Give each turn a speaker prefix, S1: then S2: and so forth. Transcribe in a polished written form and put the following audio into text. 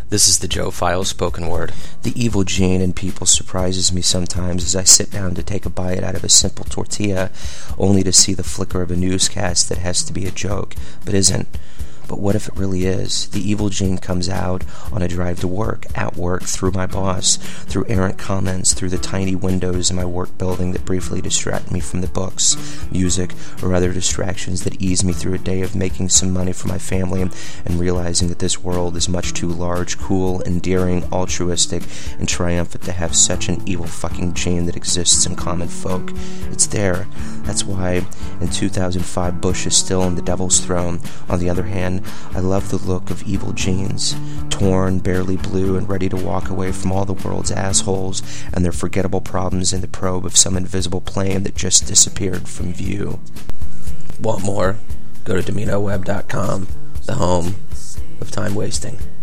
S1: This is the Joe File spoken word.
S2: The evil gene in people surprises me sometimes as I sit down to take a bite out of a simple tortilla, only to see the flicker of a newscast that has to be a joke, but isn't. But what if it really is? The evil gene comes out on a drive to work, at work, through my boss, through errant comments, through the tiny windows in my work building that briefly distract me from the books, music, or other distractions that ease me through a day of making some money for my family and realizing that this world is much too large, cool, endearing, altruistic, and triumphant to have such an evil fucking gene that exists in common folk. It's there. That's why in 2005 Bush is still on the devil's throne. On the other hand, I love the look of evil genes, torn, barely blue, and ready to walk away from all the world's assholes and their forgettable problems in the probe of some invisible plane that just disappeared from view.
S1: Want more? Go to DominoWeb.com, the home of time wasting.